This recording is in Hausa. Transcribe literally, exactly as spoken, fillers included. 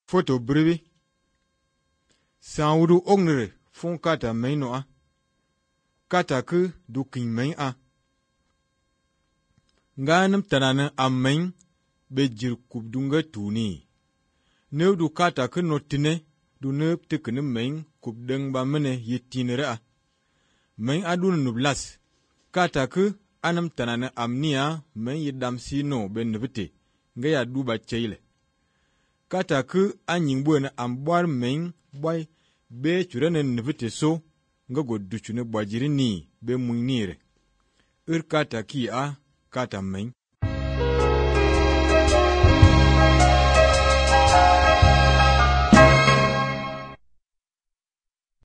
Foto bribi. Sanwudu ognere fun kata mai no a. Kata ku du kin mai a. Nganim tanana ammain be jir kubdunga tuni. New du kata ku notine du neb tikini main kubdeng ba mene yitinere a. Main adun nublas. Kata ku anam tanana amnia main yidam sino be nubite. Nga ya duba cheile. Kata ku anyingbu na ambar main boy be churene nubite so nga goduchune bwajiri ni be munire. Ir kata ki a kata main.